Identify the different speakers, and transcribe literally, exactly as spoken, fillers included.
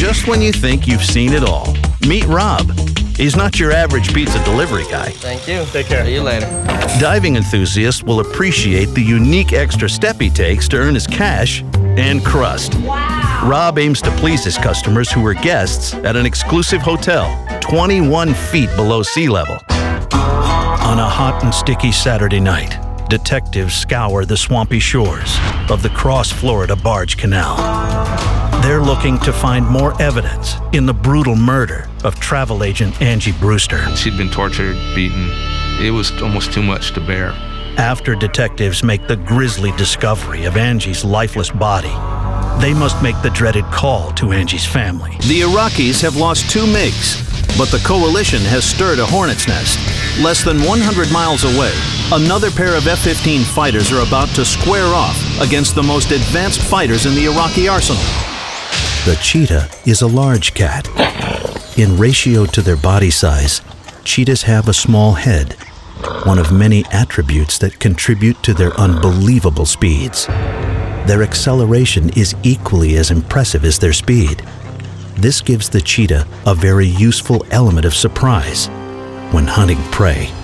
Speaker 1: Just when you think you've seen it all, meet Rob. He's not your average pizza delivery guy.
Speaker 2: Thank you.
Speaker 3: Take care.
Speaker 2: See you later.
Speaker 1: Diving enthusiasts will appreciate the unique extra step he takes to earn his cash and crust.
Speaker 4: Wow.
Speaker 1: Rob aims to please his customers who are guests at an exclusive hotel twenty-one feet below sea level. On a hot and sticky Saturday night, detectives scour the swampy shores of the Cross Florida Barge Canal. They're looking to find more evidence in the brutal murder of travel agent Angie Brewster.
Speaker 5: She'd been tortured, beaten. It was almost too much to bear.
Speaker 1: After detectives make the grisly discovery of Angie's lifeless body, they must make the dreaded call to Angie's family. The Iraqis have lost two MiGs, but the coalition has stirred a hornet's nest. Less than one hundred miles away, another pair of F fifteen fighters are about to square off against the most advanced fighters in the Iraqi arsenal. The cheetah is a large cat. In ratio to their body size, cheetahs have a small head, one of many attributes that contribute to their unbelievable speeds. Their acceleration is equally as impressive as their speed. This gives the cheetah a very useful element of surprise when hunting prey.